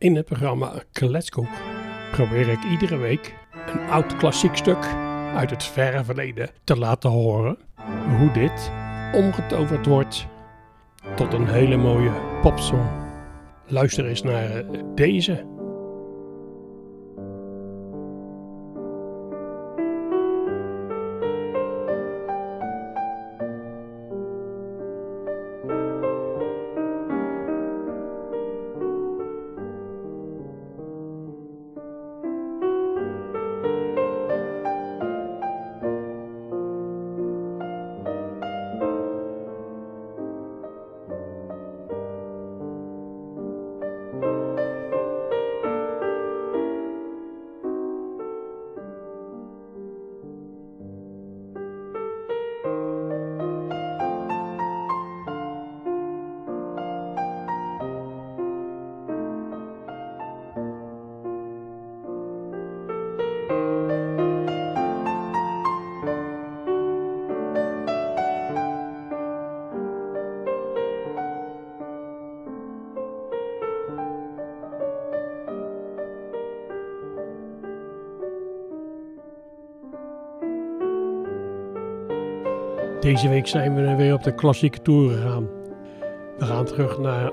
In het programma Kletskoek probeer ik iedere week een oud klassiek stuk uit het verre verleden te laten horen. Hoe dit omgetoverd wordt tot een hele mooie popsong. Luister eens naar deze. Deze week zijn we weer op de klassieke tour gegaan. We gaan terug naar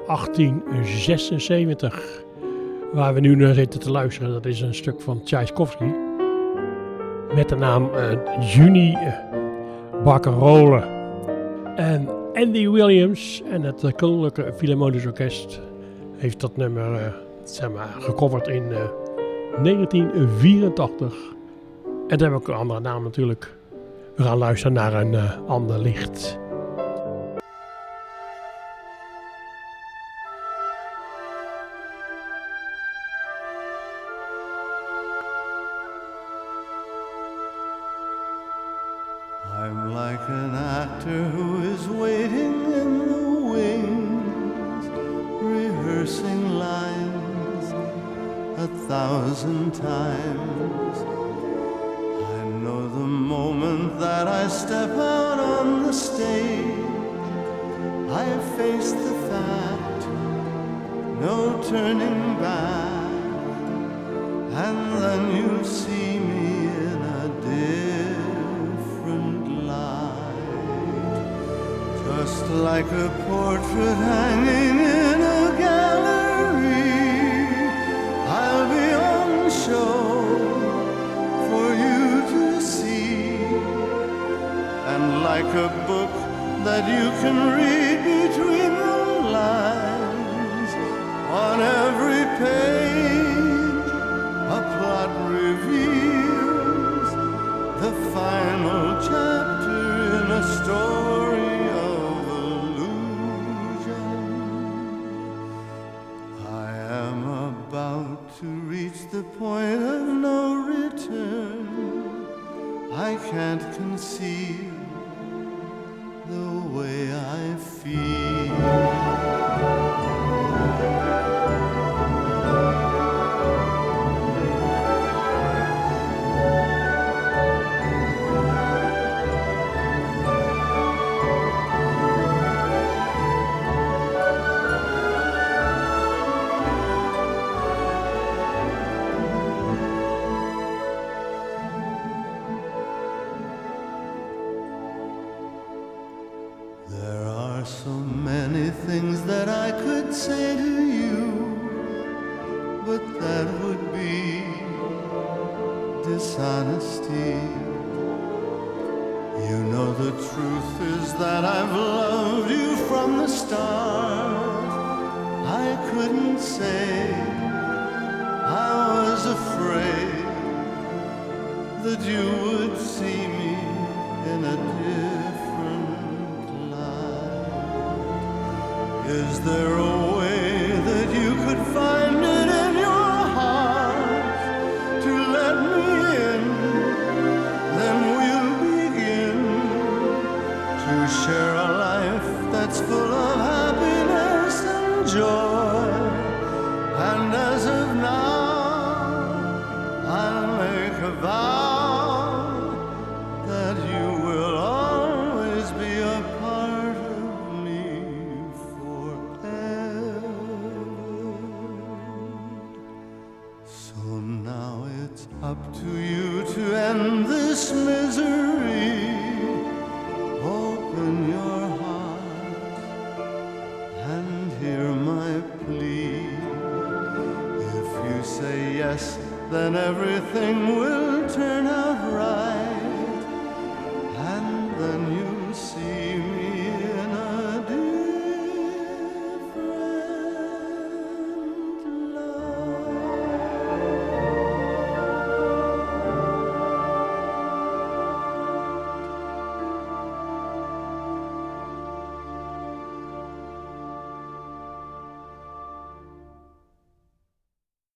1876, waar we nu naar zitten te luisteren. Dat is een stuk van Tchaikovsky met de naam Juni Barcarolle. En Andy Williams en het Koninklijke Philharmonisch Orkest heeft dat nummer gecoverd in 1984. En dat hebben ook een andere naam natuurlijk. We gaan luisteren naar een ander licht. I'm like an actor who is waiting in the wings, rehearsing lines 1,000 times. I know the moment that I step out on the stage, I face the fact, no turning back, and then you see me in a different light, just like a portrait hanging in a gallery. I'll be on show for you to see, and like a book that you can read between the lines, on every page a plot reveals the final chapter in a story of illusion. I am about to reach the point of no return. I can't conceal the way I feel. There are so many things that I could say to you, but that would be dishonesty. You know the truth is that I've loved you from the start. I couldn't say I was afraid that you would see me in a different light. Is there a way that you could find it in your heart to let me in? Then we'll begin to share a life that's full of happiness and joy. And as of now, I'll make a vow that you will always be a part of me forever. misery. Open your heart and hear my plea. If you say yes, then everything will